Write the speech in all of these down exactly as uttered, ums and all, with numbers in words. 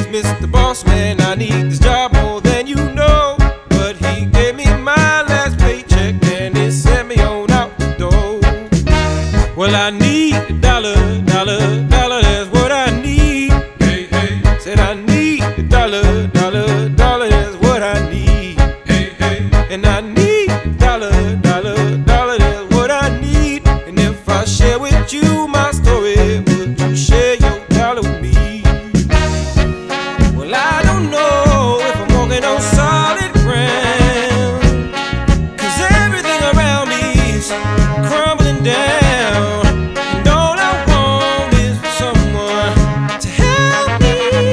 Mister Boss Man, I need this job more than you know. But he gave me my last paycheck and he sent me on out the door. Well, I need a dollar, dollar, dollar, that's what I need. Hey, hey. Said I need a dollar, dollar, dollar, that's what I need. Hey, hey. And I need a dollar, dollar, dollar, that's what I need. And if I share with you my story, would you share your dollar with me? Well, I don't know if I'm walking on solid ground, 'cause everything around me is crumbling down. And all I want is for someone to help me.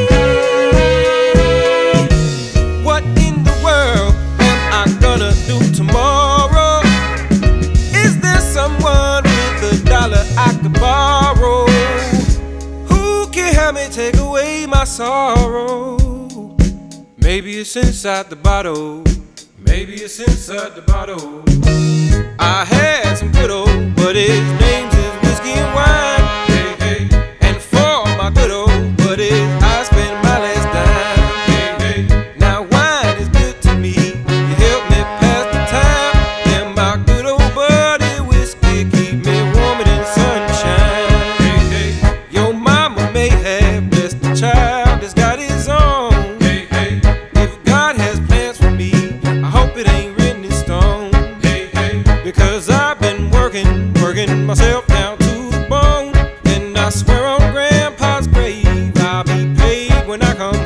What in the world am I gonna do tomorrow? Is there someone with a dollar I could borrow? Who can help me take away my sorrow? Maybe it's inside the bottle. Maybe it's inside the bottle. I had some good old buddies, names is whiskey and wine. Hey, hey. And for my good old buddies, I spend my last dime. Hey, hey. Now wine is good to me, you help me pass the time. And my good old buddy whiskey keep me warmer than sunshine. Hey, hey. Your mama may have blessed the child that's got his own. Hey, hey. If God has plans for me, I hope it ain't written in stone. Hey, hey. Because I've been working, working myself down to the bone. And I swear on Grandpa's grave, I'll be paid when I come